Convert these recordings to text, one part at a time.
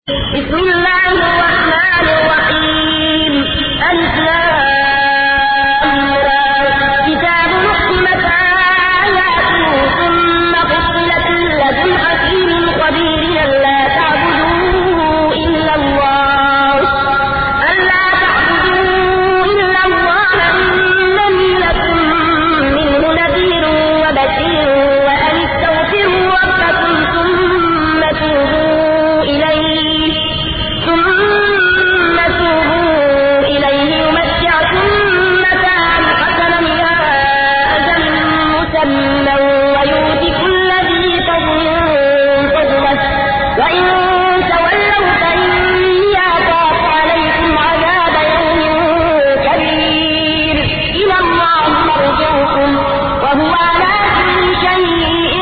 بسم الله الرحمن الرحيم. ألف كتاب أحكمت آياته ثم فصلت من لدن حكيم خبير ألا تعبدوا إلا الله إنني لكم منه نذير وبشير وأن استغفروا ربكم ثم توبوا إليه يمتعكم متاعا حسنا إلى أجل مسمى ويؤت كل ذي فضل فضله وإن تولوا فإني أخاف عليكم عذاب يوم كبير. إلى الله مرجعكم وهو على كل شيء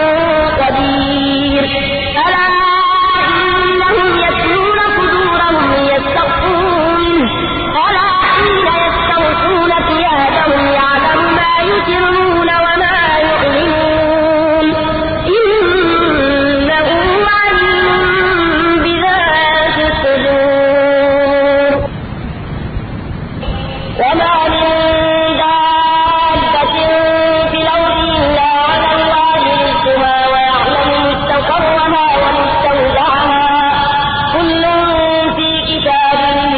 قدير. ألا إنهم يكنون صدورهم يستخفون ألا حين يستغفون ثيابهم يعلم ما يسرون وما يعلنون إنه عليم بذات الصدور. وما من دابة في الأرض إلا على الله رزقها ويعلم مستقرها ومستودعها كل في كتاب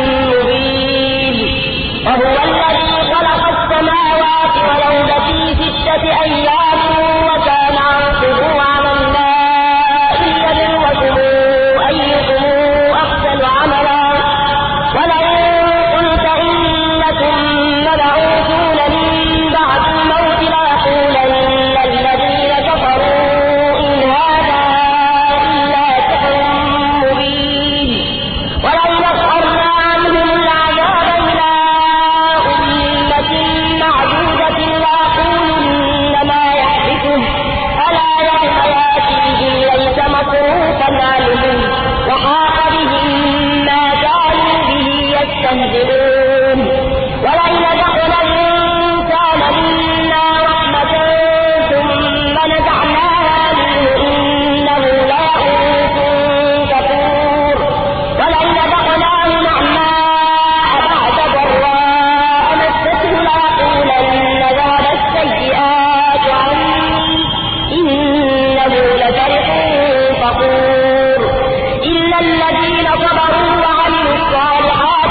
مبين. وهو الذي خلق السماوات والأرض في 6 أيام وكان عرشه على الماء ليبلوكم أيكم أحسن عملا. ولئن قلت إنكم مبعوثون من بعد الموت ليقولن الذين كفروا إن هذا إلا سحر مبين. ولئن أخرنا عنهم العذاب إلى أمة معدودة ليقولن ما يحدثه ألا يوم يأتيهم ليس مصروفا عنهم وحاق بهم ما كانوا به يستهزئون. ولئن أذقنا الإنسان منا رحمة ثم نزعناها منه إنه ليئوس كفور. ولئن أذقناه نعماء بعد ضراء مسته ليقولن ذهب السيئات عني إنه لفرح فخور. إلا الذين صبروا وعملوا الصالحات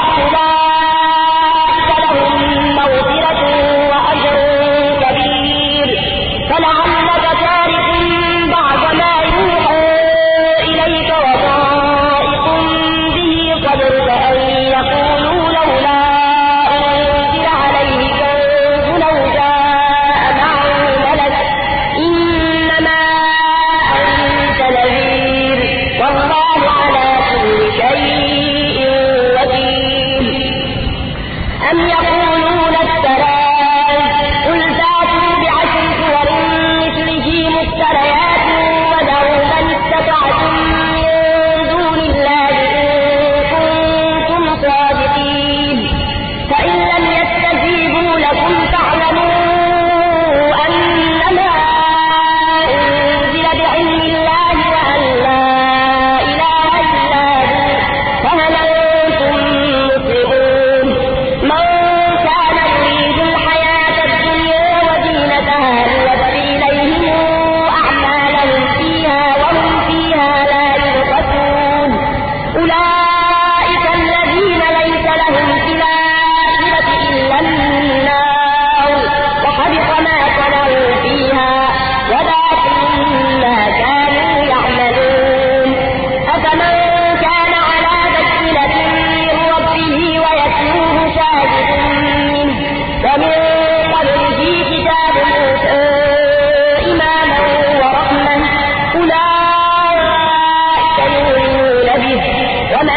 أولئك لهم مغفرة وأجر كبير. فلعلك تارك بعض ما يوحى إليك وضائق به صدرك أن يقولوا لولا أنزل عليه كنز أو جاء معه ملك إنما أنت نذير والله على كل شيء وكيل. أم يقولون افتراه قل فأتوا ب10 سور مثله مفتريات ودعوا من استطعتم من دون الله إن كنتم صادقين. فإن لم يستجيبوا لكم فاعلموا أنما أنزل بعلم الله وأن لا إله إلا هو فهل أنتم مسلمون. من كان يريد الحياة الدنيا وزينتها نوفي إليهم أعمالهم فيها وهم فيها لا يبخسون. أولئك الذين ليس لهم في الآخرة إلا النار وحبط ما صنعوا فيها وباطل ما كانوا يعملون. أفمن كان على بينة من ربه ويتلوه شاهد منه ومن قبله كتاب موسى إماما ورحمة أولئك يؤمنون به ومن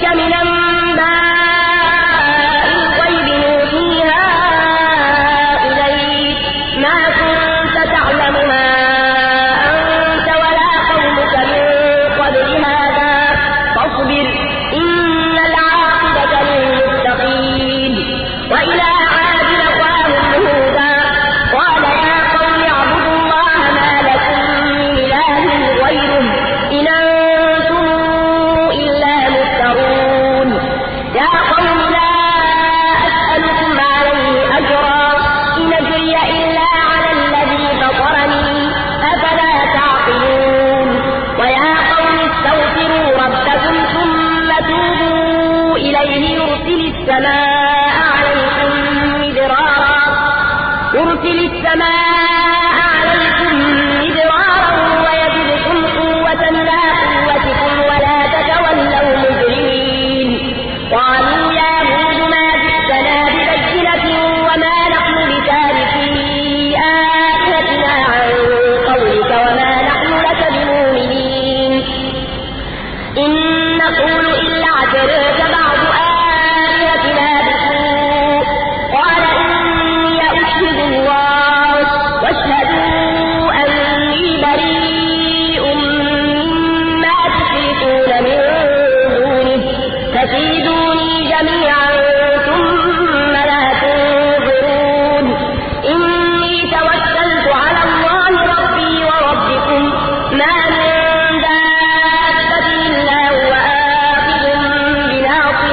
من أنباء الغيب نوحيها إليك ما كنت تعلمها أنت ولا قومك من قبل هذا فاصبر إن العاقبة للمتقين. وإلى عاد أخاهم هودا قال يا قوم اعبدوا الله ما لكم من إله غيره إن أنتم إلا مفترون. يا قوم لا أسألكم عليه أجرا إن أجري إلا على الذي فطرني أفلا تعقلون. ويا قوم استغفروا ربكم ثم توبوا إليه يرسل السماء عليكم مدرارا ويزدكم قوة إلى قوتكم ولا تتولوا مجرمين. قالوا يا هود ما جئتنا ببينة وما نحن بتاركي آلهتنا عن قولك وما نحن لك بمؤمنين إن نقول إلا اعتراك بعض آلهتنا بسوء. قال إني أشهد الله واشهدوا أني بريء مما تشركون من دونه فكيدوني جميعا ثم لا تنظرون. إني توكلت على الله ربي وربكم ما من دابة إلا هو آخذ بناصيتها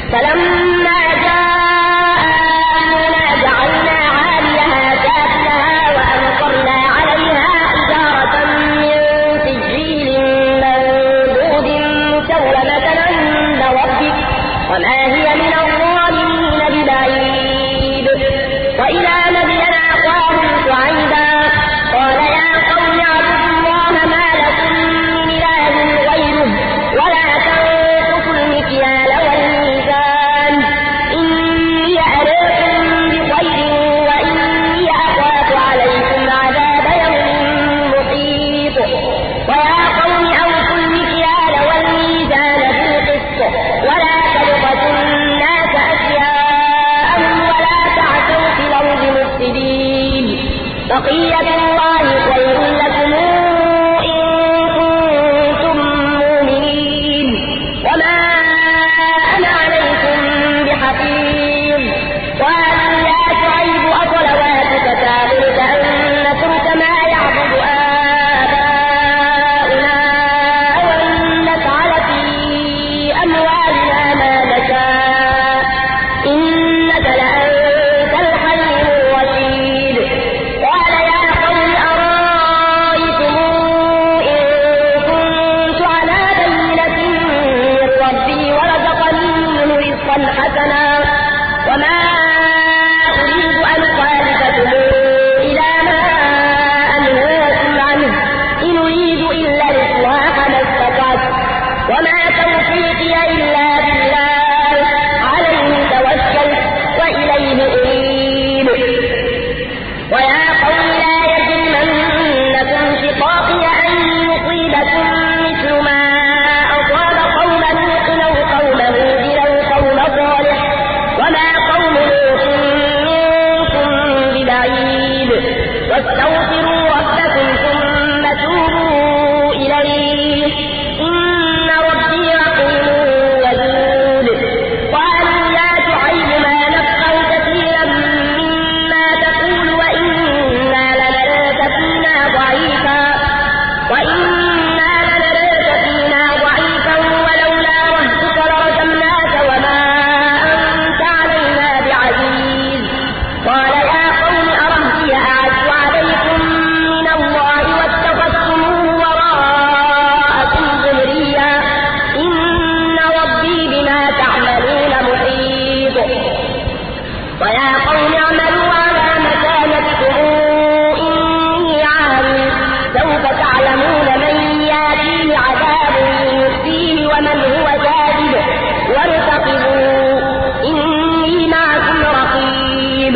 فلما جاء أمرنا جعلنا عاليها سافلها وأمطرنا عليها حجارة من سجيل منضود مسومة عند ربك وما هي من الظالمين ببعيد. وإلى مدين أخاهم شعيبا قال يا قوم اعبدوا الله ما لكم من إله غيره ولا تنقصوا المكيال والميزان إني أراكم بخير وإني أخاف عليكم عذاب يوم محيط. ويا قوم أوفوا المكيال والميزان بالقسط ولا تبخسوا الناس أشياءهم ولا تعثوا في الأرض مفسدين بقية الله خير لكم إن كنتم مؤمنين وما أنا عليكم بحفيظ. قالوا يا شعيب أصلواتك تأمرك أن نترك ما يعبد آباؤنا وأن نفعل في أموالنا ما نشاء إنك لأنت الحليم الرشيد. قال يا قوم أرأيتم إن كنت على بينة من ربي ورزقني منه رزقا حسنا وما أريد أن أخالفكم إلى ما أنهاكم عنه إن أريد إلا الإصلاح ما استطعت وما توفيقي إلا بالله عليه توكلت وإليه أنيب. ويا قوم لا يجرمنكم شقاقي أن يصيبكم مثل ما أصاب قوم لوط أو قوم هود أو قوم صالح وما قوم لوط منكم ببعيد. واستغفروا ربكم ثم توبوا إليه إن ربي رحيم ودود. قالوا يا شعيب ما نفقه كثيرا مما تقول وإنا لنراك فينا ضعيفا ولولا رهتك لرجمناك وما أنت علينا بعزيز. قال يا قوم أرهطي أعز عليكم من الله واتخذتموه وراءكم ظهريا إن ربي بما تعملون محيط. ويا قوم اعملوا على مكانتكم إني عامل سوف تعلمون من يأتيه عذاب يخزيه ومن هو كاذب وارتقبوا إني معكم رقيب.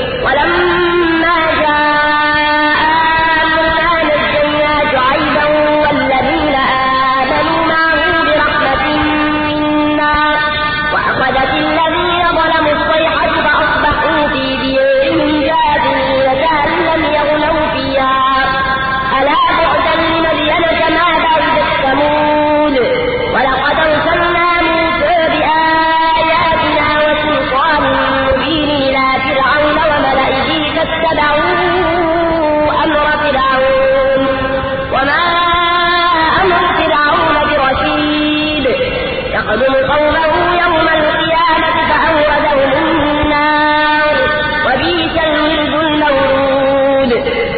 ولما جاء أمرنا نجينا شعيبا والذين آمنوا معه برحمة منا وأخذت الذين ظلموا الصيحة فأصبحوا في ديارهم جاثمين كأن لم يغنوا فيها ألا بعدا لمدين كما بعدت ثمود. ولقد أرسلنا موسى بآياتنا وسلطان مبين إلى فرعون وملئه فاتبعوا أمر فرعون وما أمر فرعون برشيد يقدم قومه يوم القيامة فأوردهم النار وبئس الورد المورود.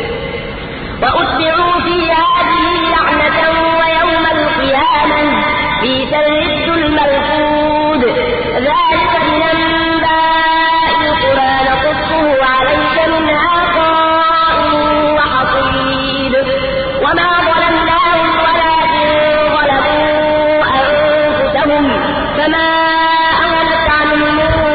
وأتبعوا في هذه لعنة ويوم القيامة بئس الورد المرفود. ذلك من أنباء القرى نقصه عليك منها قائم وحصيد. وما ظلمناهم ولكن ظلموا أنفسهم فما أغنت عنهم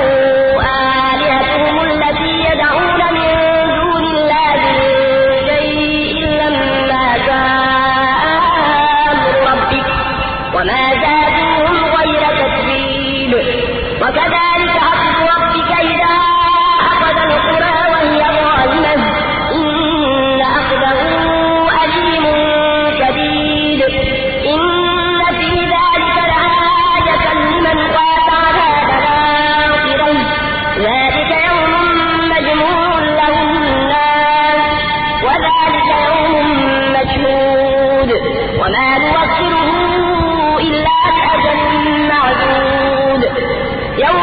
آلهتهم التي يدعون من دون الله من شيء لما جاء أمر ربك وما زادوهم غير تتبيب. وكذلك أخذ ربك إذا أخذ القرى وهي ظالمة إن أخذه أليم شديد. إن في ذلك لآية لمن خاف عذاب الآخرة ذلك يوم مجموع له الناس وذلك يوم مشهود وما نوفره إلا بأجل معدود. يوم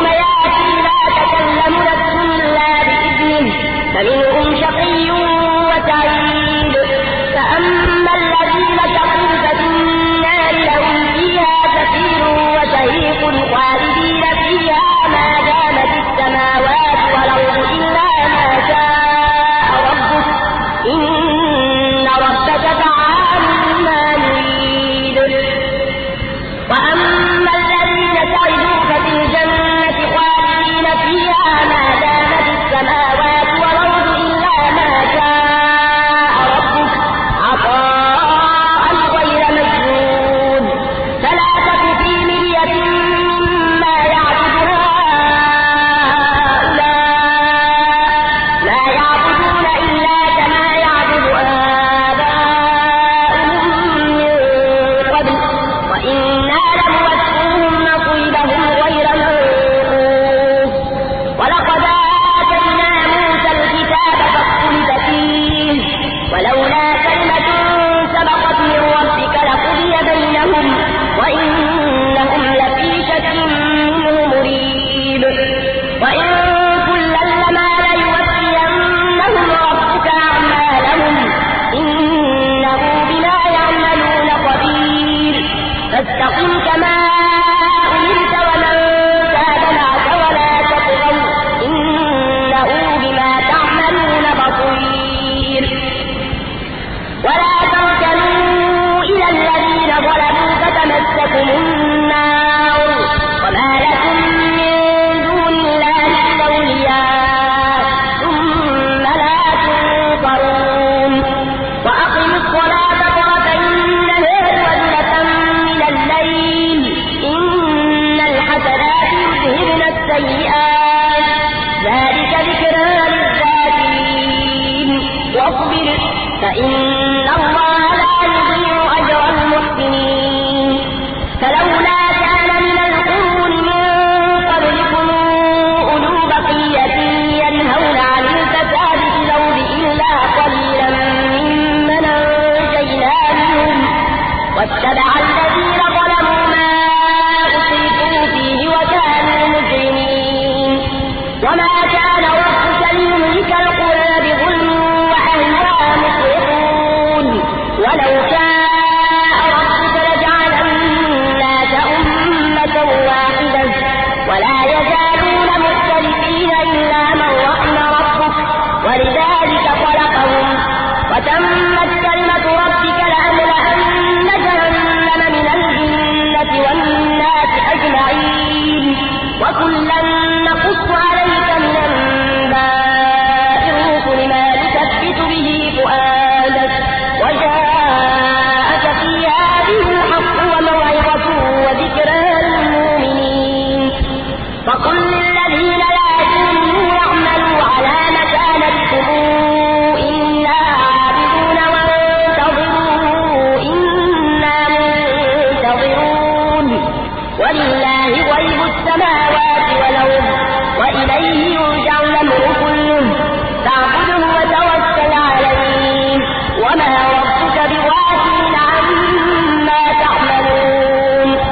فإن الله لا يضيع أجر المحسنين فلولا كان من القرون من قبلكم أولو بقية ينهون عن الفساد في الأرض إلا قليلا ممن أنجينا منهم واتبع الذين ظلموا ما أترفوا فيه وكانوا مجرمين وما كان ربك ليهلك القرى بظلم وأهلها مصلحون ولو شاء ربك لجعل الناس أمة واحدة ولا يزال